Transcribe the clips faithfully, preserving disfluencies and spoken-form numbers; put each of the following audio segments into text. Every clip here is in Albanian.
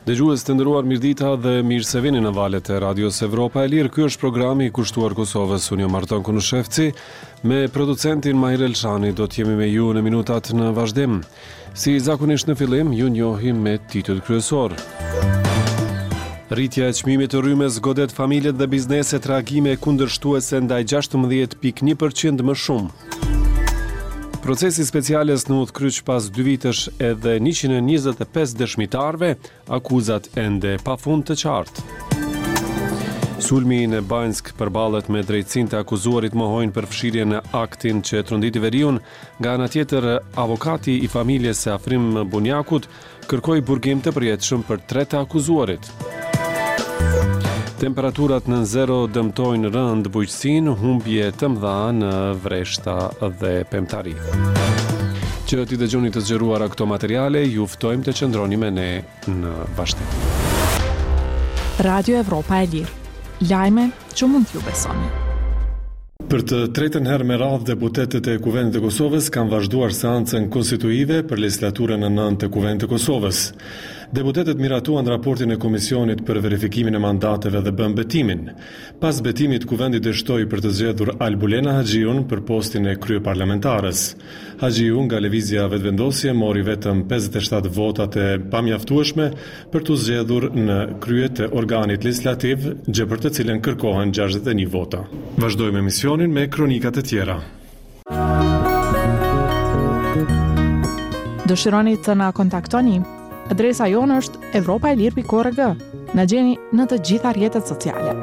Dëgjues të nderuar, mirëdita dhe mirë se vini në valët e Radios Evropa e Lirë. Ky është programi i kushtuar Kosovës. Unë jam Marton Kunushevci, me producentin Mahir Elshani. Do të jemi me ju në minutat në vazhdim. Si zakonisht në fillim, ju njohim me titull kryesor. Rritja e çmimit të rrymës godet familjet dhe bizneset reagime kundërshtuese ndaj gjashtëmbëdhjetë pikë një përqind më shumë. Procesi speciales në Udhkryq pas dy vitesh edhe njëqind e njëzet e pesë dëshmitarve, akuzat ende pa fund të qartë. Sulmi në Banjsk përballet me drejtësinë të akuzuarit mohojnë për fshirje në aktin që tronditi veriun. Nga ana tjetër, avokati i familjes së Afrim Bunjakut kërkoi burgim të përjetshëm për tre të akuzuarit. Temperaturat në zero dëmtojnë rënd bujqësinë, humbje të mëdha në Vreshta dhe Pemtari. Që t'i dëgjoni të zgjeruara këto materiale, ju ftojmë të qëndroni me ne në vazhdim. Radio Evropa e Lirë. Lajme që mund t'ju besoni. Për të tretën herë me radhë, deputetët e Kuvendit të Kosovës kanë vazhduar seancën konstituive për legislaturën e nëntë të Kuvendit të Kosovës. Deputetët miratuan raportin e Komisionit për verifikimin e mandateve dhe bën betimin. Pas betimit, Kuvendi dështoi për të zgjedhur Albulena Haxhiun për postin e kryeparlamentares. Haxhiu nga lëvizja vetëvendosje mori vetëm pesëdhjetë e shtatë votat e pamjaftueshme për të zgjedhur në krye të organit legislativ, gjë për të cilën kërkohen gjashtëdhjetë e një vota. Vazhdojmë emisionin me kronikat e tjera. Dëshironi të na kontaktoni? Adresa jonë është evropa e lirë pikë org. Na gjeni në të gjitha rrjetet sociale.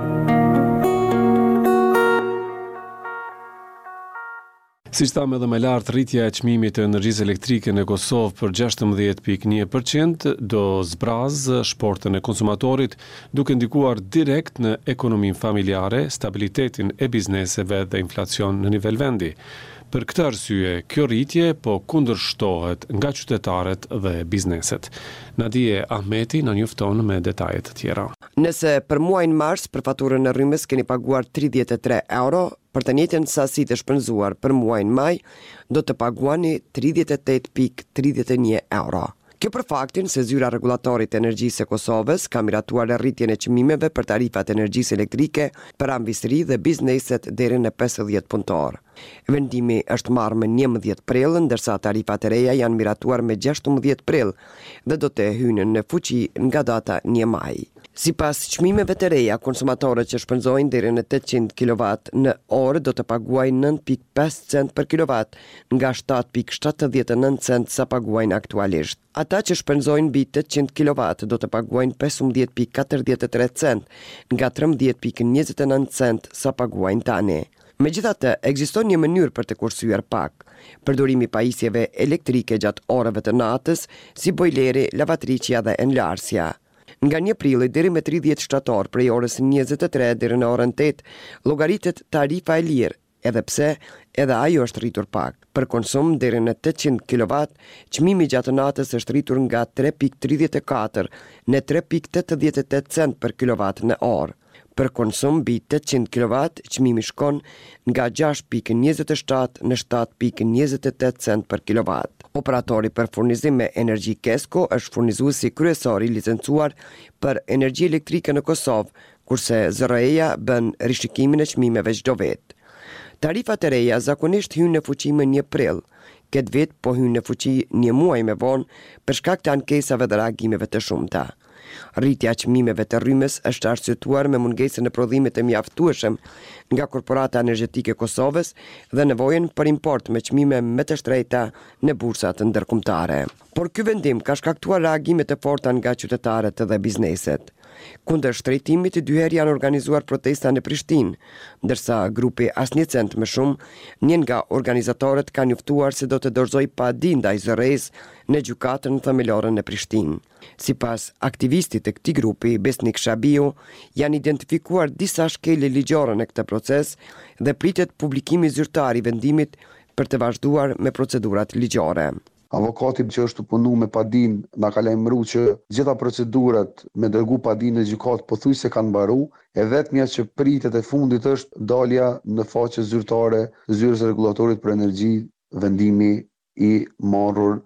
Siç thamë edhe më lart, rritja e çmimit të energjisë elektrike në Kosovë për gjashtëmbëdhjetë pikë një përqind do zbraz shportën e konsumatorit, duke ndikuar direkt në ekonominë familjare, stabilitetin e bizneseve dhe inflacion në nivel vendi. Për këtë arsye, kjo rritje po kundërshtohet nga qytetarët dhe bizneset. Nadije Ahmeti na njofton me detajet të tjera. Nëse për muajin mars për faturën e rrymës keni paguar tridhjetë e tre euro, për të njëjtën sasi të shpenzuar për muajin maj, do të paguani tridhjetë e tetë pikë tridhjetë e një euro. Kjo për faktin se zyra rregullatorit të energjisë e Kosovës ka miratuar rritjen e çmimeve për tarifat e energjisë elektrike për ambisri dhe bizneset deri në pesëdhjetë punëtor. Vendimi është marrë me njëmbëdhjetë prill, ndërsa tarifat e reja janë miratuar me gjashtëmbëdhjetë prill dhe do të hyjnë në fuqi nga data një maj. Sipas çmimeve të reja, konsumatorët që shpenzojnë deri në tetëqind kilowatt në orë do të paguajnë nëntë pikë pesë cent për kilovat, nga shtatë pikë shtatëdhjetë e nëntë cent sa paguajnë aktualisht. Ata që shpenzojnë mbi tetëqind kilowatt do të paguajnë pesëmbëdhjetë pikë katërdhjetë e tre cent, nga trembëdhjetë pikë njëzet e nëntë cent sa paguajnë tani. Megjithatë, ekziston një mënyrë për të kursyer pak. Përdorimi i pajisjeve elektrike gjatë orëve të natës, si bojleri, lavatriçja dhe enlarsja. Nga një prilli deri me tridhjetë shtator, prej orës njëzet e tre deri në orën tetë, llogaritet tarifa e lirë, edhe pse edhe ajo është rritur pak. Për konsum deri në tetëqind kilowatt, çmimi gjatë natës është rritur nga tre pikë tridhjetë e katër në tre pikë tetëdhjetë e tetë cent për kilowatt në orë. Për konsum mbi tetëqind kilowatt, çmimi shkon nga gjashtë pikë njëzet e shtatë në shtatë pikë njëzet e tetë cent për kilowatt. Operatori për furnizim me energji Kesko është furnizuesi kryesor i licencuar për energji elektrike në Kosovë, kurse zet er e-ja bën rishikimin e çmimeve çdo vit. Tarifat e reja zakonisht hyjnë në fuqi më një prill. Këtë vit po hyjnë në fuqi një muaj më vonë për shkak të ankesave dhe reagimeve të shumta. Rritja e çmimeve të rrymës është arsyetuar me mungesën e prodhimit të mjaftueshëm nga Korporata Energjetike e Kosovës dhe nevojën për import me çmime më të shtrenjta në bursat ndërkombëtare. Por ky vendim ka shkaktuar reagime të forta nga qytetarët dhe bizneset. Kundër shtrejtimit, dy herë janë organizuar protesta në Prishtinë, ndërsa grupi Asnjë Cent më shumë, një nga organizatorët ka njoftuar se do të dorëzoj padi ndaj zet er e-s në gjykatën themelore në Prishtinë. Sipas aktivistit të këtij grupi, Besnik Shabiu, janë identifikuar disa shkelje ligjore në këtë proces dhe pritet publikimi zyrtar i vendimit për të vazhduar me procedurat ligjore. Avokati që është punu me padin na ka lajmëruar që gjitha procedurat me dërgu padin në gjykatë pothuajse kanë mbaruar, e vetmja që pritet e fundit është dalja në faqe zyrtare zyrës rregullatorit për energji, vendimi i marrur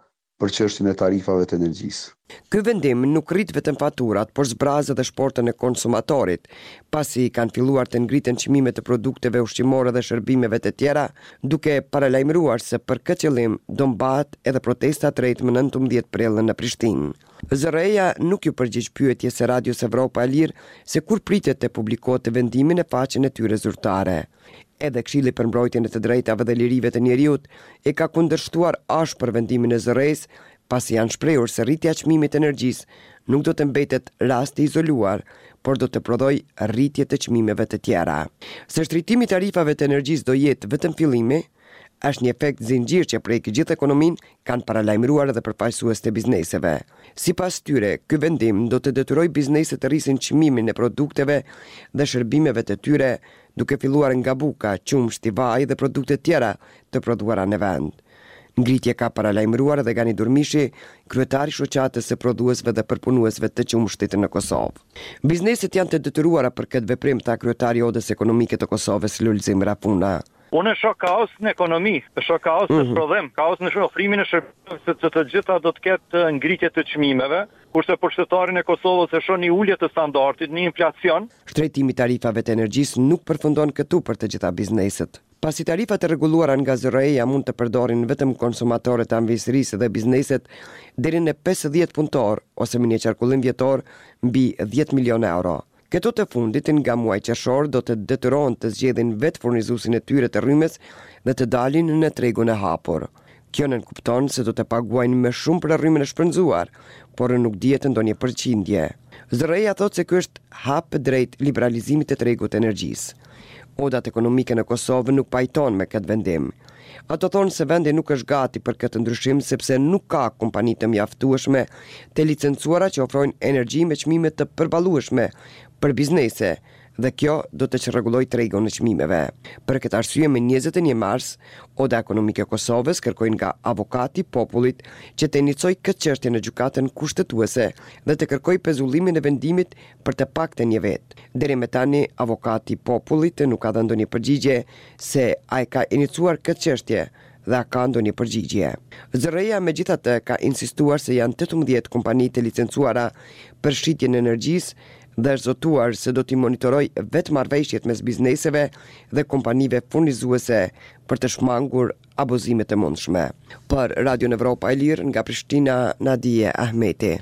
për çështjen e tarifave të energjisë. Ky vendim nuk rrit vetëm faturat, por zbraz edhe shportën e konsumatorit, pasi kanë filluar të ngriten çmimet e produkteve ushqimore dhe shërbimeve të tjera, duke paralajmëruar se për këtë qëllim do mbahet edhe protesta drejt më nëntëmbëdhjetë prillën në Prishtinë. Z R E-ja nuk ju përgjigj pyetjes së Radios Evropa e Lirë se kur pritet të publikohet vendimin e faqen e tyre zyrtare. Edhe Këshilli për mbrojtjen e të drejtave dhe lirive të njerëzit e ka kundërshtuar ashpër vendimin e Z R E-s, pasi janë shprehur se rritja e çmimit të energjisë nuk do të mbetet rast i izoluar, por do të prodhoj rritje të çmimeve të tjera. Se shtritimi i tarifave të energjisë do jetë vetëm fillimi, është një efekt zinxhir që prek gjithë ekonominë, kanë paralajmëruar edhe përfaqësues të bizneseve. Sipas tyre, ky vendim do të detyrojë bizneset të rrisin çmimin e produkteve dhe shërbimeve të tyre, duke filluar nga buka, qumshti, vaj dhe produkte tjera të prodhuara në vend. Ngritje ka paralajmëruar edhe Gani Durmishi, kryetari i shoqatës së prodhuesve dhe përpunuesve të qumshtit në Kosovë. Bizneset janë të detyruara për këtë veprim, tha kryetari i Odës Ekonomike të Kosovës Lulzim Rafuna. Unë shoh kaos në ekonomi, shoh kaos në Mhm. prodhim, kaos në ofrimin e shërbimeve, se të gjitha do të ketë ngritje të çmimeve, kurse për qytetarin e Kosovës e shoh një ulje të standardit, një inflacion. Shtrejtimi i tarifave të energjisë nuk përfundon këtu për të gjitha bizneset. Pasi tarifat e rregulluara nga Z R E-ja mund të përdorin vetëm konsumatorët e anëvijësisë dhe bizneset deri në pesëdhjetë punëtor ose me një qarkullim vjetor mbi dhjetë milionë euro. Këto të fundit nga muaji qershor do të detyrohen të zgjedhin vetë furnizuesin e tyre të rrymes dhe të dalin në tregun e hapur. Kjo nënkupton se do të paguajnë më shumë për rrymen e shpërnzuar, por nuk dihet ndonjë përqindje. Z R E-ja thotë se ky është hap drejt liberalizimit të tregut të energjisë. Odat ekonomike në Kosovë nuk pajton me këtë vendim. Ato thonë se vendi nuk është gati për këtë ndryshim sepse nuk ka kompani të mjaftueshme të licencuara që ofrojnë energji me çmime të përballueshme për biznese, dhe kjo do të çrregullojë tregun e çmimeve. Për këtë arsye, me njëzet e një mars, Oda Ekonomike e Kosovës kërkoi nga avokati i popullit që të inicojë këtë çështje në gjykatën kushtetuese dhe të kërkojë pezullimin e vendimit për të paktën një vit. Deri më tani, avokati i popullit nuk ka dhënë ndonjë përgjigje se ai ka iniciuar këtë çështje dhe a ka ndonjë përgjigje. Z R E-ja megjithatë ka insistuar se janë tetëmbëdhjetë kompani të licencuara për shitjen e energjisë dhe është zotuar se do t'i monitoroj vetë marrëveshjet mes bizneseve dhe kompanive furnizuese për të shmangur abuzimet e mundshme. Për Radio Evropa e Lirë nga Prishtina, Nadije Ahmeti.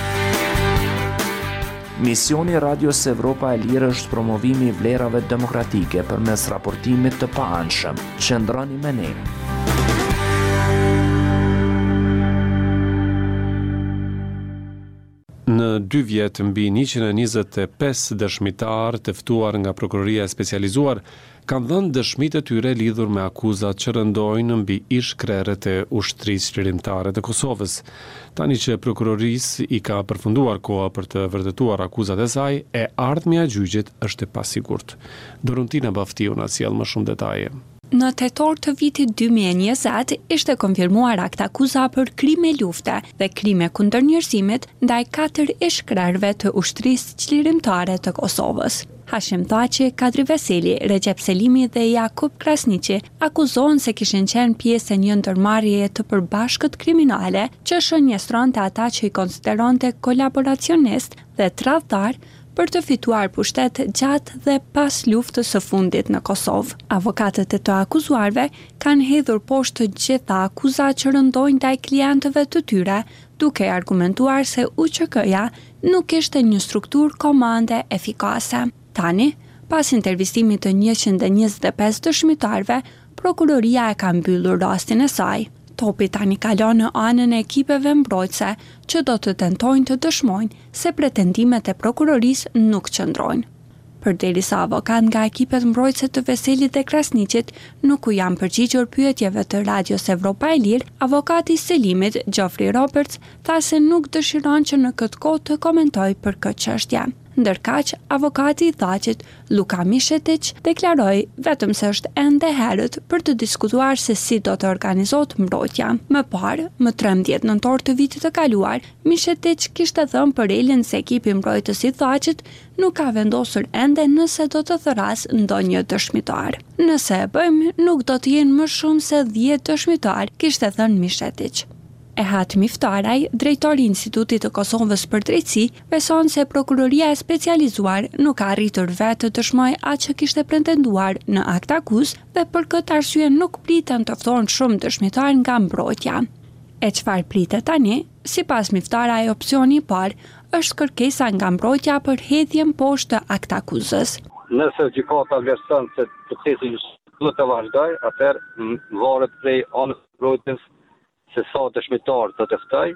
Misioni Radios Evropa e Lirë është promovimi i vlerave demokratike përmes raportimit të paanshëm. Qëndroni me ne. Në dy vjet mbi njëqind e njëzet e pesë dëshmitar të ftuar nga prokuroria e specializuar kanë dhënë dëshmitë e tyre lidhur me akuzat që rëndojnë mbi ish-krerët e ushtrisë çlirimtare të Kosovës. Tani që prokurorisë i ka përfunduar koha për të vërtetuar akuzat e saj, e ardhmja e gjyqit është e pasigurt. Dorontina Baftiu na sjell më shumë detaje. Në tetor të vitit dy mijë e njëzet ishte konfirmuar akt akuza për krime lufte dhe krime kundër njerëzimit ndaj katër ish-krerëve të ushtrisë çlirimtare të Kosovës. Hashim Thaçi, Kadri Veseli, Recep Selimi dhe Jakub Krasniqi akuzohen se kishin qenë pjesë e një ndërmarrjeje të përbashkët kriminale që shënjestronte ata që i konsideronte kolaboracionist dhe tradhtar për të fituar pushtet gjatë dhe pas luftës së fundit në Kosovë. Avokatët e të akuzuarve kanë hedhur poshtë të gjitha akuzat që rëndojnë ndaj klientëve të tyre, duke argumentuar se U Q K-ja nuk ishte një strukturë komande efikase. Tani, pas intervistimit të njëqind e njëzet e pesë dëshmitarve, prokuroria e ka mbyllur rastin e saj. Topi tani kalon në anën e ekipeve mbrojtëse që do të tentojnë të dëshmojnë se pretendimet e prokurorisë nuk qëndrojnë. Përderisa avokat nga ekipet mbrojtëse të Veselit dhe Krasniqit nuk u janë përgjigjur pyetjeve të Radios Evropa e Lirë, avokati i Selimit, Gjofri Roberts, tha se nuk dëshiron që në këtë kohë të komentojë për këtë çështje. Ndërkaq, avokati i Thaçit, Luka Mishetic, deklaroi vetëm se është ende herët për të diskutuar se si do të organizohet mbrojtja. Më parë, më trembëdhjetë nëntor të vitit të kaluar, Mishetic kishte thënë për Elën se ekipi mbrojtës i Thaçit nuk ka vendosur ende nëse do të thëras ndonjë dëshmitar. Nëse e bëjmë, nuk do të jenë më shumë se dhjetë dëshmitar, kishte thënë Mishetic. Ehat Miftaraj, drejtori i Institutit të Kosovës për Drejtësi, beson se prokuroria e specializuar nuk ka arritur vetë të dëshmojë atë që kishte pretenduar në akt akuz dhe për këtë arsye nuk pritën të ftohen shumë dëshmitar nga mbrojtja. E çfarë pritet tani? Sipas Miftaraj, opsioni i parë është kërkesa nga mbrojtja për hedhjen poshtë të akt akuzës. Nëse gjykata vlerëson se procesi duhet të vazhdojë, atëherë varet prej anës së mbrojtjes se sa dëshmitar të të ftoj,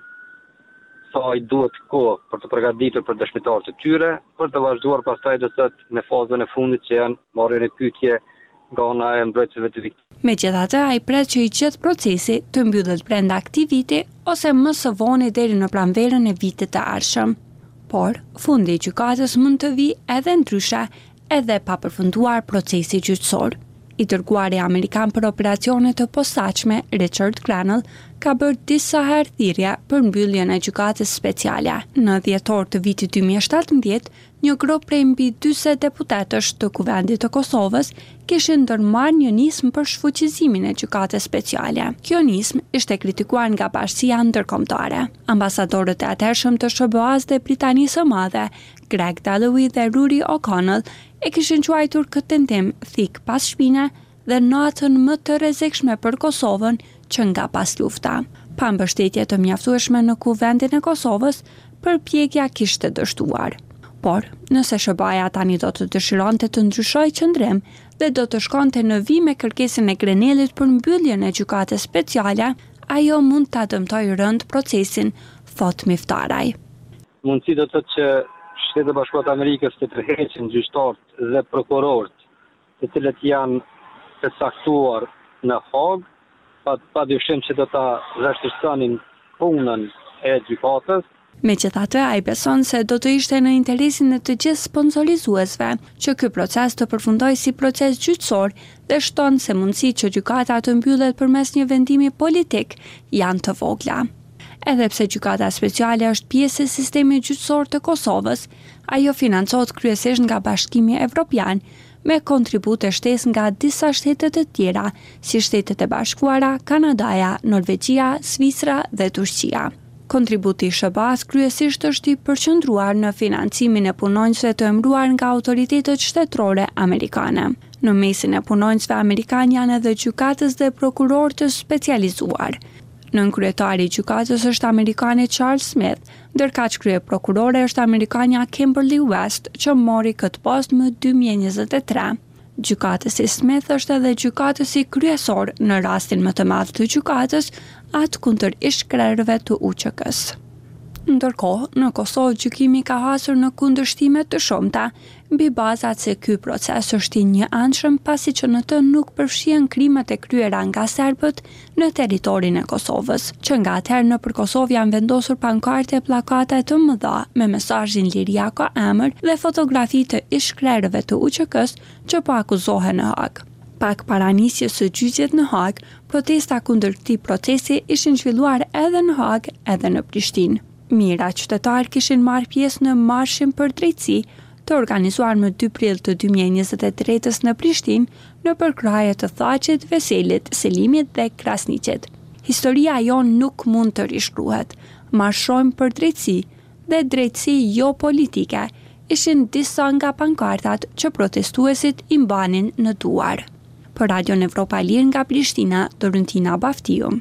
sa i duhet kohë për të përgatitur për dëshmitar të tyre, për të vazhduar pastaj do të thotë në fazën e fundit që janë marrjen e pyetje nga ana e mbrojtësve të viktimave. Megjithatë, ai pret që i gjithë procesi të mbyllet brenda këtij viti ose më së voni deri në pranverën e vitit të ardhshëm. Por fundi i gjykatës mund të vijë edhe ndryshe, edhe pa përfunduar procesi gjyqësor. I dërguari amerikan për operacione të posaçme, Richard Grenell, ka bërë disa herë thirrje për mbylljen e gjykatës speciale. Në dhjetor të vitit dy mijë e shtatëmbëdhjetë, një grup prej mbi dyzet deputetësh të Kuvendit të Kosovës kishin ndërmarrë një nismë për shfuqizimin e gjykatës speciale. Kjo nismë ishte kritikuar nga Bashkia Ndërkombëtare. Ambasadorët e atëhershëm të S B A-s dhe Britanisë së Madhe, Greg Dalloway dhe Rory O'Connell, e kishin quajtur këtë tentim thik pas shpine dhe natën më të rrezikshme për Kosovën që nga pas lufta. Pa mbështetje të mjaftueshme në Kuvendin e Kosovës, përpjekja kishte dështuar. Por, nëse S B A-ja tani do të dëshironte të ndryshojë qëndrim dhe do të shkonte në vijim me kërkesën e Grenellit për mbylljen e gjykatës speciale, ajo mund ta dëmtojë rënd procesin, thot Miftaraj. Mundësi do të thotë që Shtetet e Bashkuara të Amerikës të tërheqin gjyqtarët dhe prokurorët, të cilët janë të saktuar në Hag, pa, pa dyshim që do ta vështirësonin punën e gjykatës. Megjithatë, ai beson se do të ishte në interesin e të gjithë sponsorizuesve që ky proces të përfundojë si proces gjyqësor dhe shton se mundësitë që gjykata të mbyllet përmes një vendimi politik janë të vogla. Edhe pse gjykata speciale është pjesë e sistemit gjyqësor të Kosovës, ajo financohet kryesisht nga Bashkimi Evropian me kontribute shtesë nga disa shtete të tjera, si Shtetet e Bashkuara, Kanadaja, Norvegjia, Svicra dhe Turqia. Kontributi i S B A-s kryesisht është i përqendruar në financimin e punonjësve të emëruar nga autoritetet shtetërore amerikane. Në mesin e punonjësve amerikanë janë edhe gjykatës dhe prokurorë të specializuar. Nën kryetari i gjykatës është amerikani Charles Smith, ndërkaq krye prokurore është amerikanja Kimberly West, që mori këtë post më dy mijë e njëzet e tre. Gjykatësi Smith është edhe gjykatësi kryesor në rastin më të madh të gjykatës, atë kundër ish-krerëve të U Q K-s. Ndërkohë, në Kosovë gjykimi ka hasur në kundërshtime të shumta, mbi bazat se ky proces është i njëanshëm pasi që në të nuk përfshihen krimet e kryera nga serbët në territorin e Kosovës, që nga atëherë nëpër Kosovë janë vendosur pankarte e plakata të mëdha me mesazhin Liria ka emër dhe fotografi të ish-krerëve të U Q K-s që po akuzohen në Hag. Pak para nisjes së gjyqjet në Hag, protesta kundër këtij procesi ishin zhvilluar edhe në Hag, edhe në Prishtinë. Mira qytetarë kishin marrë pjesë në marshin për drejtësi, të organizuar më dy prill të dy mijë e njëzet e tretës në Prishtinë, në përkraje të Thaqit, Veselit, Selimit dhe Krasniqit. Historia jon nuk mund të rishkruhet. Marshojmë për drejtësi dhe drejtësi jo politike, ishin disa nga pankartat që protestuesit i mbanin në duar. Për Radion Evropa e Lirë nga Prishtina, Dorentina Baftiu.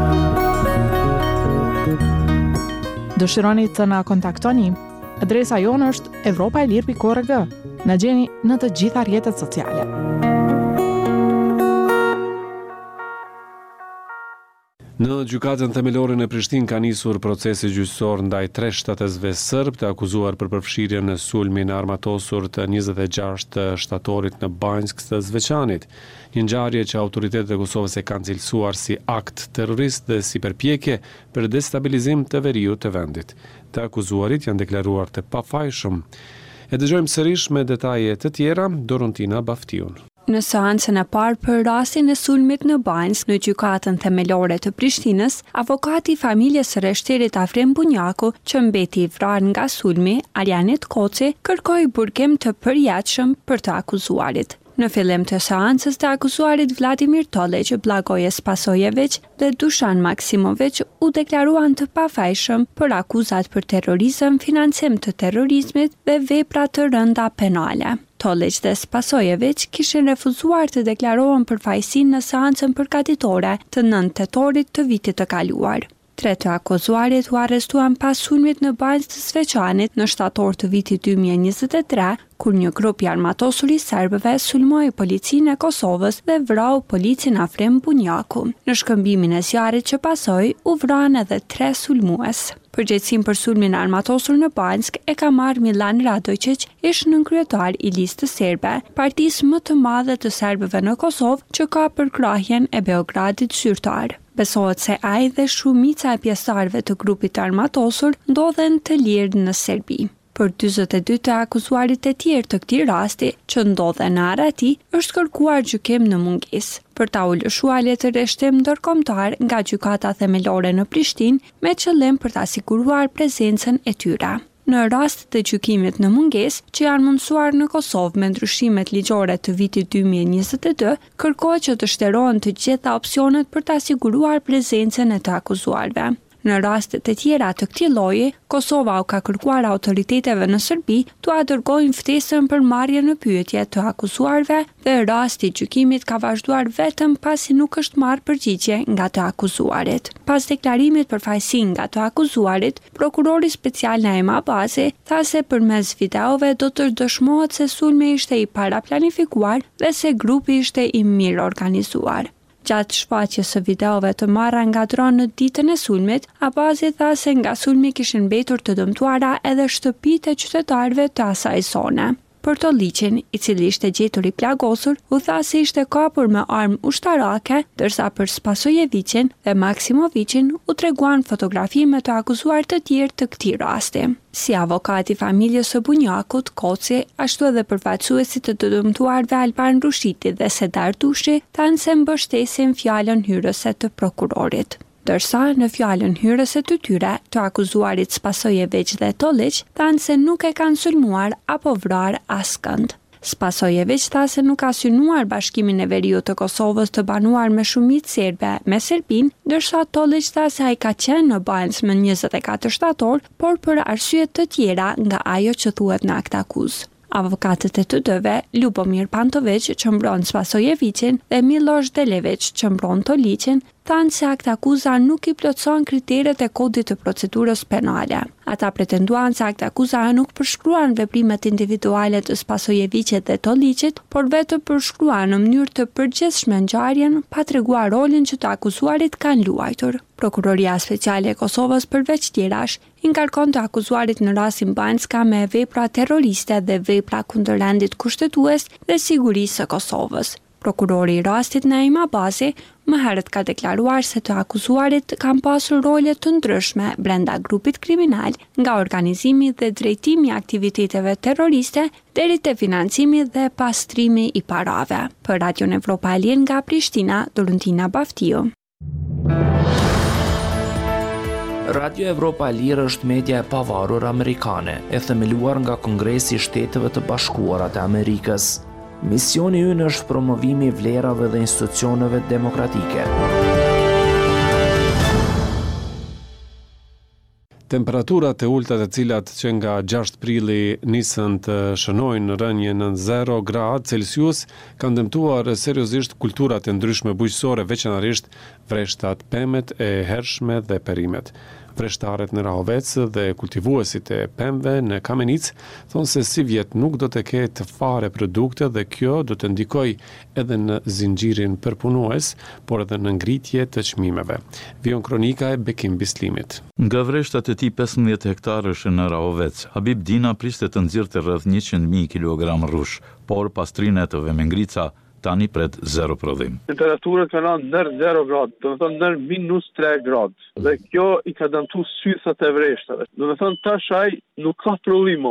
Dëshironi të na kontaktoni? Adresa jonë është evropa e lirë pikë org. Na gjeni në të gjitha rrjetet sociale. Në gjykatën themelore në Prishtinë ka nisur procesi gjyqësor ndaj tre shtatësve serb të akuzuar për përfshirjen në sulmin armatosur të njëzet e gjashtë shtatorit në Banjsk të Zveçanit, një ngjarje që autoritetet e Kosovës e kanë cilësuar si akt terrorist dhe si përpjekje për destabilizim të veriut të vendit. Të akuzuarit janë deklaruar të pafajshëm. E dëgjojmë sërish me detaje të tjera, Dorentina Baftiun. Në seancën e parë për rastin e sulmit në Banjsk në gjykatën themelore të Prishtinës, avokati i familjes së rreshterit Afrim Bunjaku, që mbeti i vrarë nga sulmi, Arjanit Koci, kërkoi burgim të përjetshëm për të akuzuarit. Në fillim të seancës të akuzuarit Vladimir Tolić, Blagoje Spasojević dhe Dušan Maksimović u deklaruan të pafajshëm për akuzat për terrorizëm, financim të terrorizmit dhe vepra të rënda penale. Tolić dhe Spasojević kishin refuzuar të deklarohen për fajësinë në seancën përgatitore të nëntë tetorit të vitit të kaluar. Tre të akuzuarit u arrestuan pas sulmit në banjë të Sveçanit në shtator të vitit dy mijë e njëzet e tre, kur një grup i armatosur i serbëve sulmoi policinë e Kosovës dhe vrau policin Afrim Bunjaku. Në shkëmbimin e zjarrit që pasoi, u vranë edhe tre sulmues. Përgjegjësinë për sulmin armatosur në Banjsk e ka marrë Milan Radojčić, ish nënkryetar i listës serbe, partisë më të madhe të serbëve në Kosovë që ka përkrahjen e Beogradit zyrtar. Besohet se ai dhe shumica e pjesëtarëve të grupit të armatosur ndodhen të lirë në Serbi. Për dyzet e dy të akuzuarit e tjerë të këtij rasti, që ndodhen në Arati, është kërkuar gjykim në mungesë për ta u lëshuar letërreshtim ndërkombëtar nga gjykata themelore në Prishtinë me qëllim për ta siguruar prezencën e tyre. Në rast të gjykimit në mungesë, që janë mundësuar në Kosovë me ndryshimet ligjore të vitit dy mijë e njëzet e dy, kërkohet që të shterohen të gjitha opsionet për ta siguruar prezencën e të akuzuarve. Në rastet e tjera të këtij lloji, Kosova u ka kërkuar autoriteteve në Serbi të dërgojnë ftesën për marrje në pyetje të akuzuarve dhe rasti i gjykimit ka vazhduar vetëm pasi nuk është marrë përgjigje nga të akuzuarit. Pas deklarimit për fajësinë nga të akuzuarit, prokurori special Naim Abazi tha se përmes videove do të dëshmohet se sulmi ishte i paraplanifikuar dhe se grupi ishte i mirë organizuar. Gjatë shfaqjes së videove të marra nga dronë në ditën e sulmit, Abazi tha se nga sulmi kishin mbetur të dëmtuara edhe shtëpitë e qytetarëve të asaj zone. Për Tolićin, i cili ishte gjetur i plagosur, u tha se ishte kapur me armë ushtarake, ndërsa për Spasojevićin dhe Maksimovićin u treguan fotografi me të akuzuar të tjerë të këtij rasti. Si avokati familjes së Bunjakut, Koci, ashtu edhe përfaqësuesit të të dëmtuarve Alban Rushiti dhe Sedar Dushi, thanë se mbështesin fjalën hyrëse të prokurorit. Ndërsa në fjalën hyrëse të tyre, të akuzuarit Spasojević dhe Tolić thanë se nuk e kanë sulmuar apo vrarë askënd. Spasojević tha se nuk ka synuar Bashkimin e Veriut të Kosovës të banuar me shumicë serbe me Serbinë, ndërsa Tolić tha se ai ka qenë në Banjë më njëzet e katër shtator, por për arsye të tjera nga ajo që thuhet në akt akuzë. Avokatët e të dëve, Ljubomir Pantović që mbron Spasojevićin dhe Miloš Delević që mbron Tolićin, thanë se akt akuza nuk i plotëson kriteret e kodit të procedurës penale. Ata pretenduan se akt akuza nuk përshkruan veprimet individuale të Spasojevićit dhe Tolićit, por vetëm përshkruan në mënyrë të përgjithshme ngjarjen, pa treguar rolin që të akuzuarit kanë luajtur. Prokuroria Speciale e Kosovës përveç tjerash, i ngarkon të akuzuarit në rastin Banjska me vepra terroriste dhe vepra kundër rendit kushtetues dhe sigurisë së Kosovës. Prokurori i rastit Naim Abazi më herët ka deklaruar se të akuzuarit kanë pasur role të ndryshme brenda grupit kriminal, nga organizimi dhe drejtimi i aktiviteteve terroriste deri te financimi dhe pastrimi i parave. Për Radion Evropa e Lirë nga Prishtina, Dorentina Baftiu. Radio Evropa e Lirë është media e pavarur amerikane, e themeluar nga Kongresi i Shteteve të Bashkuara të Amerikës. Misioni ynë është promovimi i vlerave dhe institucioneve demokratike. Temperaturat e ulta të cilat që nga gjashtë prilli nisën të shënojnë rënje në zero gradë Celsius kanë dëmtuar seriozisht kulturat e ndryshme bujqësore, veçanërisht vreshtat, pemet e hershme dhe perimet. Vreshtarët në Rahovec dhe kultivuesit e pemëve në Kamenic thonë se si vjet nuk do të ketë fare produkte dhe kjo do të ndikoj edhe në zinxhirin përpunues, por edhe në ngritje të çmimeve. Vion kronika e Bekim Bislimit. Nga vreshtat e tij pesëmbëdhjetë hektarësh në Rahovec, Habib Dina priste të nxirrte rreth njëqind mijë kilogram rrush, por pas trinetëve me ngrica tani pret zero prodhim. Temperatura ka rënë ndër zero gradë, do të thonë ndër minus tre gradë. Dhe kjo i ka dëmtuar sythat e vreshtave. Do të thonë tash ai nuk ka prodhim më.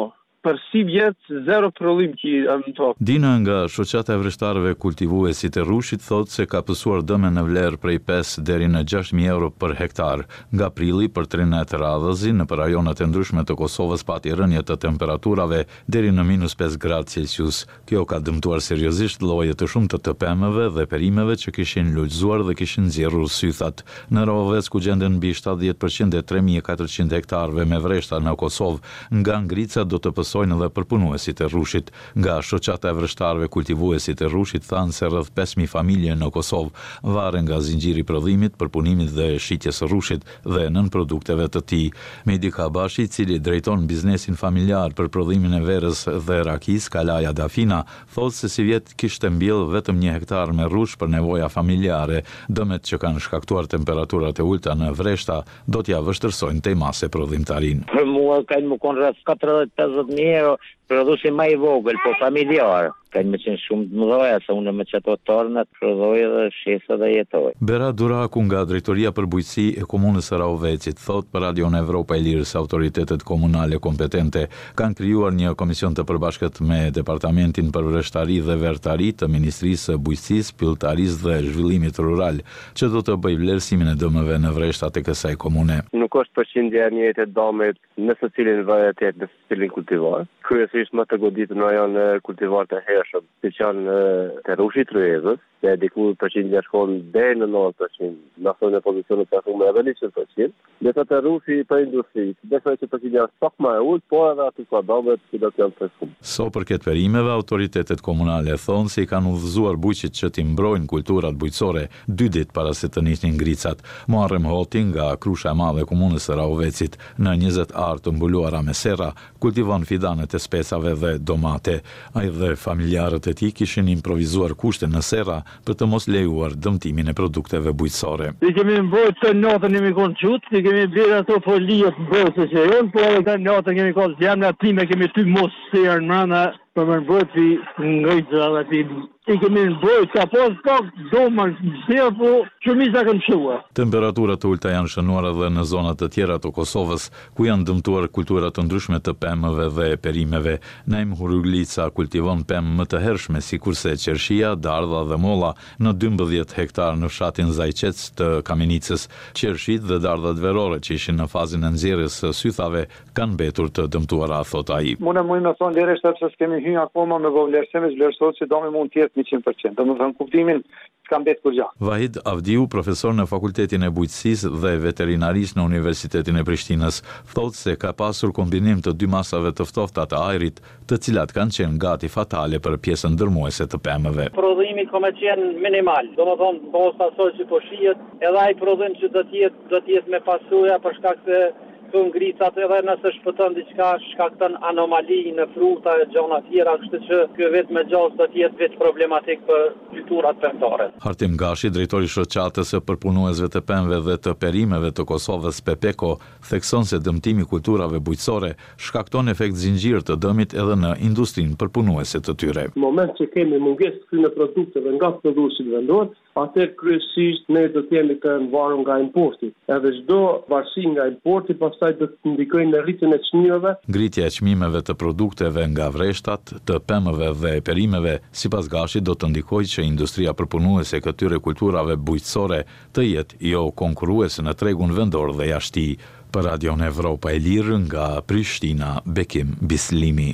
për si vjetë zero prodhim që në tokë. Dina nga shoqata e vreshtarëve kultivuesi të rrushit thotë se ka pësuar dëme në vlerë prej pesë deri në gjashtë mijë euro për hektar. Nga prilli për trinet radhëzi në për rajonet e ndryshme të Kosovës pati rënje të temperaturave deri në minus pesë gradë Celsius. Kjo ka dëmtuar seriozisht lloje të shumta të pemëve dhe perimeve që kishin lulëzuar dhe kishin nxjerrur sythat. Në Rovec ku gjenden mbi shtatëdhjetë përqind e tre mijë e katërqind hektarëve me vreshta në Kosovë, nga ngrica do të pësojnë edhe përpunuesit e rrushit. Nga shoqata e vreshtarëve kultivuesi të rrushit thanë se rreth pesë mijë familje në Kosovë varen nga zinxhiri i prodhimit, përpunimit dhe shitjes së rrushit dhe nën produkteve të tij. Mehdi Kabashi, i cili drejton biznesin familjar për prodhimin e verës dhe rakis, Kalaja Dafina, thotë se si vjet kishte mbjell vetëm një hektar me rrush për nevoja familjare. Dëmet që kanë shkaktuar temperaturat e ulta në vreshta do t'ja vështërsojnë tejmase prodhimtarin. Për mua kanë më konë rreth katërdhjetë pesëdhjetë mijë euro, prodhuesi më i vogël, po familjar. Kanë më qenë shumë të mëdha, se unë me çato tornat prodhoj dhe shesa dhe jetoj. Bera Duraku nga Drejtoria për Bujqësi e Komunës së Rahovecit thotë për Radion Evropa e Lirë se autoritetet komunale kompetente kanë krijuar një komision të përbashkët me Departamentin për Vreshtari dhe Vertari të Ministrisë së Bujqësisë, Pylltarisë dhe Zhvillimit Rural, që do të bëjë vlerësimin e dëmeve në vreshtat e kësaj komune. Nuk është përqindja e njëjtë e dëmit në secilin varietet, në secilin kultivar. Kryesisht më të goditur në janë kultivar të hershëm, siç janë të rrushit ryezës, dhe diku përqindja shkon deri në nëntëdhjetë përqind, në thonë pozicionet të shumë edhe njëqind përqind. Dhe të rrushi për industri, besoj që përqindja është pak më e ulët, por edhe aty ka dëmet që do të janë të shumë. So përket perimeve, autoritetet komunale thonë se i kanë udhëzuar bujqit që t'i mbrojnë kulturat bujqësore dy ditë para se të nisnin ngricat. Muharrem Hoti nga Krusha e Madhe e Komunës së Rahovecit në njëzet arë të mbuluara me serra, kultivon fidanet e spesave dhe domate. Ai dhe familjarët e tij kishin improvizuar kushte në serra për të mos lejuar dëmtimin e produkteve bujqësore. I kemi mbrojtë të natën kemi konë qutë, i kemi blerë ato folijet mbrojtë që jonë, po edhe të natën kemi konë zjemë, në time kemi ty mos serë në mëna, për më mbrojtë i ngëjtë dhe ti i kemi mbrojtë, ka pos pak do më serë, po qëmisa kanë shua. Temperaturat të ulta janë shënuar edhe në zonat të tjera të Kosovës, ku janë dëmtuar kulturat të ndryshme të pemëve dhe perimeve. Naim Huruglica kultivon pemë më të hershme, sikurse qershia, dardha dhe molla në dymbëdhjetë hektar në fshatin Zajqec të Kamenicës. Qershit dhe dardhat verore që ishin në fazën e nxjerrjes së sythave kanë mbetur të dëmtuara, thot ai. Mune mund të thonë lirë sepse kemi hyrë akoma me vlerësime, vlerësohet që domi mund të jetë njëqind përqind. Domethënë kuptimin s'ka mbetë kur gjë. Vahid Avdiu, profesor në Fakultetin e Bujqësisë dhe Veterinarisë në Universitetin e Prishtinës, thotë se ka pasur kombinim të dy masave të ftofta të ajrit, të cilat kanë qenë gati fatale për pjesën dërmuese të pemëve. Prodhimi ka qenë minimal, domethënë posa asoj që po shihet, edhe ai prodhim që do të jetë do të jetë me pasojë për shkak se të ngricat edhe nëse shpëton diçka shkakton anomali në fruta e gjona tjera, kështu që ky vetë me gjallë do të jetë vetë problematik për kulturat pemtare. Hartim Gashi, drejtori i shoqatës së përpunuesve të pemëve dhe të perimeve të Kosovës Pepeko, thekson se dëmtimi i kulturave bujqësore shkakton efekt zinxhir të dëmit edhe në industrinë përpunuese të tyre. Në moment që kemi mungesë të këtyre produkteve nga prodhuesit vendor, atëherë kryesisht ne do të jemi të varur nga importi. Edhe çdo varësi nga importi pastaj do të ndikojë në rritjen e çmimeve. Ngritja e çmimeve të produkteve nga vreshtat, të pemëve dhe perimeve, sipas Gashit do të ndikojë që industria përpunuese këtyre kulturave bujqësore të jetë jo konkurruese në tregun vendor dhe jashtë. Për Radion Evropa e Lirë nga Prishtina, Bekim Bislimi.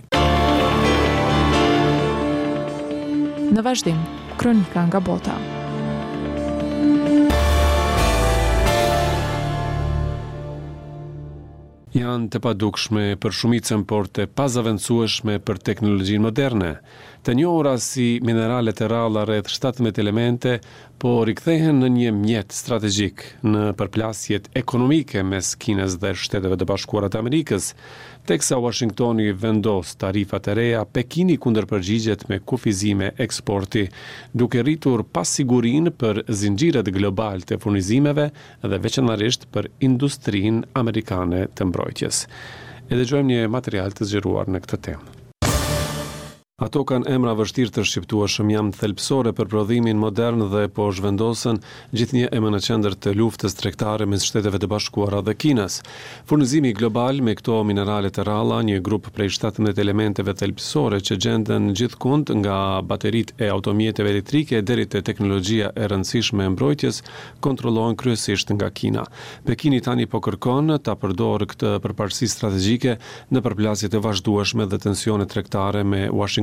Në vazhdim, kronika nga bota. Janë të padukshme për shumicën, por të pazaventësueshme për teknologjinë moderne. Të njohura si mineralet e ralla rreth shtatëmbëdhjetë elemente, po rikthehen në një mjet strategjik në përplasjet ekonomike mes Kinës dhe Shteteve të Bashkuara të Amerikës. Teksa Washingtoni vendos tarifat e reja, Pekini kundërpërgjigjet me kufizime eksporti, duke rritur pasigurinë për zinxhiret global të furnizimeve dhe veçanërisht për industrinë amerikane të mbrojtjes. E dëgjojmë një material të zgjeruar në këtë temë. Ato kanë emra vështirë të shqiptueshëm, janë thelbësore për prodhimin modern dhe po zhvendosen gjithnjë e në qendër të luftës tregtare mes Shteteve të Bashkuara dhe Kinës. Furnizimi global me këto minerale të ralla, një grup prej shtatëmbëdhjetë elementeve thelbësore që gjenden gjithkund nga bateritë e automjeteve elektrike deri te teknologjia e rëndësishme e mbrojtjes, kontrollohen kryesisht nga Kina. Pekini tani po kërkon ta përdorë këtë përparësi strategjike në përplasje të vazhdueshme dhe tensione tregtare me Washington.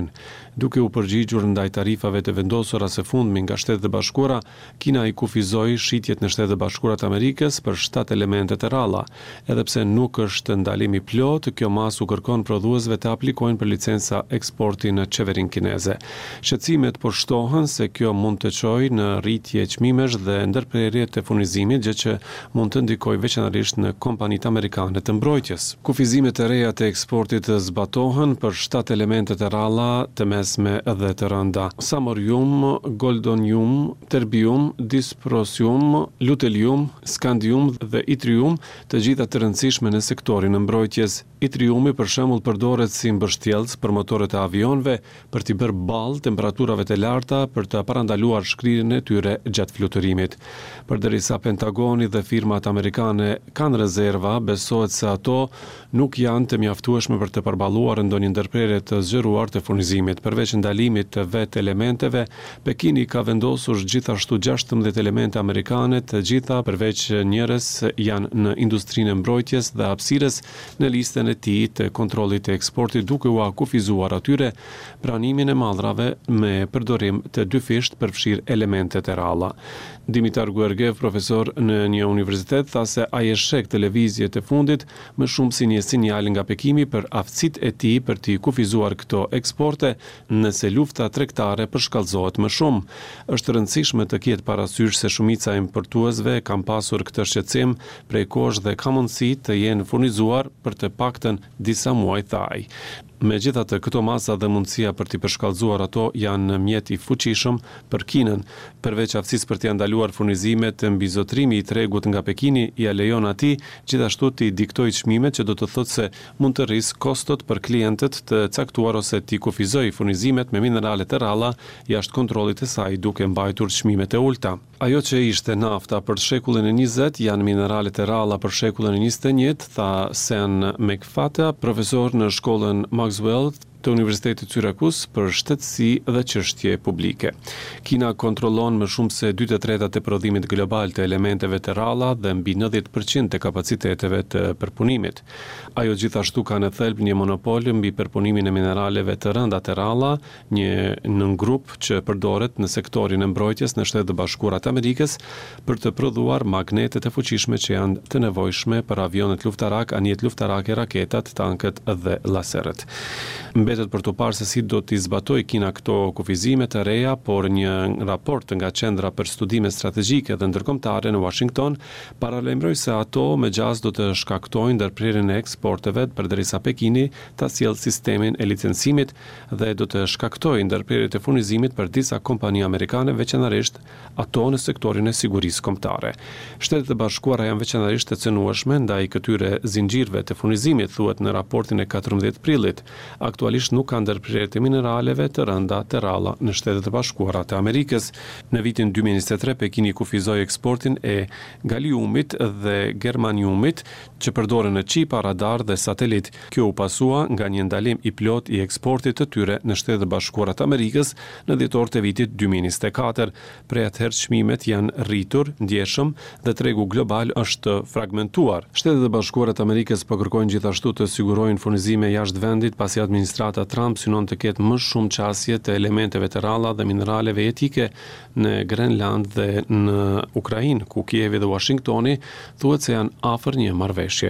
Duke u përgjigjur ndaj tarifave të vendosura së fundmi nga Shtetet e Bashkuara, Kina i kufizoi shitjet në Shtetet e Bashkuara të Amerikës për shtatë elemente të ralla. Edhe pse nuk është ndalim i plot, kjo masë u kërkon prodhuesve të aplikojnë për licenca eksporti në qeverinë kineze. Shqetësimet po shtohen se kjo mund të çojë në rritje çmimesh dhe ndërprerje të furnizimit, gjë që mund të ndikojë veçanërisht në kompanitë amerikane të mbrojtjes. Kufizimet e reja të eksportit zbatohen për shtatë elemente të ralla të mesme dhe të rënda: samarium, goldonium, terbium, dysprosium, lutelium, scandium dhe itrium, të gjitha të rëndësishme në sektorin e mbrojtjes. Itriumi për shembull përdoret si mbështjellës për motorët e avionëve, për t'i bërë ball temperaturave të larta për të parandaluar shkrirjen e tyre gjatë fluturimit. Përderisa Pentagoni dhe firmat amerikane kanë rezerva, besohet se ato nuk janë të mjaftueshme për të përballuar ndonjë ndërprerje të zgjeruar të furnizimit. Përveç ndalimit të vetë elementeve, Pekini ka vendosur gjithashtu gjashtëmbëdhjetë elemente amerikane, të gjitha përveç njërës janë në industrinë e mbrojtjes dhe hapësirës në listën e tij të kontrollit të eksportit, duke u akufizuar atyre pranimin e mallrave me përdorim të dyfisht përfshir elementet e ralla. Dimitar Guergev, profesor në një universitet, tha se ai e sheh këtë lëvizje të fundit më shumë si një sinjal nga Pekini për aftësitë e tij për të kufizuar këto eksporte nëse lufta tregtare përshkallëzohet më shumë. Është rëndësishme të ketë parasysh se shumica e importuesve kanë pasur këtë shqetësim prej kohësh dhe ka mundësi të jenë furnizuar për të paktën disa muaj thaj. Megjithatë, këto masa dhe mundësia për t'i përshkallëzuar ato janë mjet i fuqishëm për Kinën. Përveç aftësisë për t'i ndaluar furnizimet, mbizotrimi i tregut nga Pekini ia lejon atij gjithashtu t'i diktojë çmimet, që do të thotë se mund të rrisë kostot për klientët të caktuar ose t'i kufizojë furnizimet me minerale të ralla jashtë kontrollit të saj, duke mbajtur çmimet e ulta. Ajo që ishte nafta për shekullin e njëzet janë mineralet e ralla për shekullin e njëzet e një, tha Sen McFata, profesor në shkollën Maxwell të Universitetit Syrakus për shtetësi dhe çështje publike. Kina kontrollon më shumë se dy të treta të prodhimit global të elementeve të ralla dhe mbi nëntëdhjetë përqind të kapaciteteve të përpunimit. Ajo gjithashtu ka në thelb një monopol mbi përpunimin e mineraleve të rënda të ralla, një nën grup që përdoret në sektorin e mbrojtjes në Shtetet e Bashkuara të Amerikës për të prodhuar magnetet e fuqishme që janë të nevojshme për avionet luftarak, anijet luftarake, raketat, tankët dhe laserët. Mbetet për të parë se si do t'i zbatoj Kina këto kufizime të reja, por një raport nga Qendra për Studime Strategjike dhe Ndërkombëtare në Washington paralajmëroi se ato me gjas do të shkaktojnë ndërprerjen e eksporteve, përderisa Pekini ta sjellë sistemin e licencimit dhe do të shkaktojë ndërprerje të furnizimit për disa kompani amerikane, veçanërisht ato në sektorin e sigurisë kombëtare. Shtetet e Bashkuara janë veçanërisht të cënueshme ndaj këtyre zinxhirëve të furnizimit, thuhet në raportin e katërmbëdhjetë prillit. Aktualisht nuk ka ndërprerje të mineraleve të rënda të ralla në Shtetet e Bashkuara të Amerikës. Në vitin dy mijë e njëzet e tre, Pekini kufizoi eksportin e galiumit dhe germaniumit që përdoren në qipa, radar dhe satelit. Kjo u pasua nga një ndalim i plot i eksportit të tyre në Shtetet e Bashkuara të Amerikës në dhjetor të vitit dy mijë e njëzet e katër. Prej atëherë çmimet janë rritur ndjeshëm dhe tregu global është fragmentuar. Shtetet e Bashkuara të Amerikës po kërkojnë gjithashtu të sigurojnë furnizime jashtë vendit, pasi administrata Trump synon të ketë më shumë qasje të elementeve të ralla dhe mineraleve etike në Grenland dhe në Ukrainë, ku Kievi dhe Washingtoni thuhet se janë afër një marrëveshje.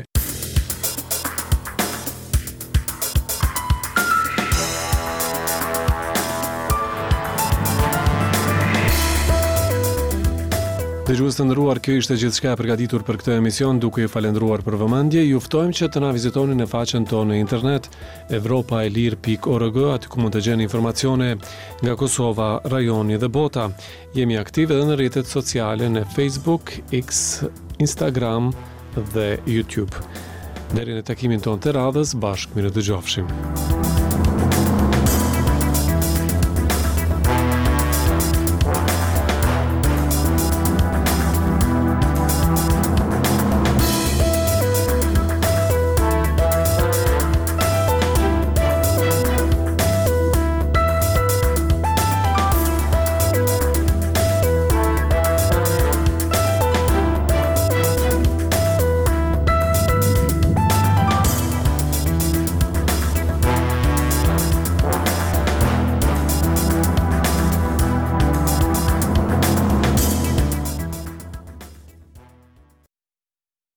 Dëgjues të nderuar, kjo ishte gjithçka e përgatitur për këtë emision, duke ju falendruar për vëmendje. Ju ftojmë që të na vizitoni në faqen tonë në internet europa e lir pikë org, aty ku mund të gjeni informacione nga Kosova, rajoni dhe bota. Jemi aktiv edhe në rrjetet sociale në Facebook, X, Instagram dhe YouTube. Deri në takimin tonë të radhës, bashkë mirë dëgjofshim.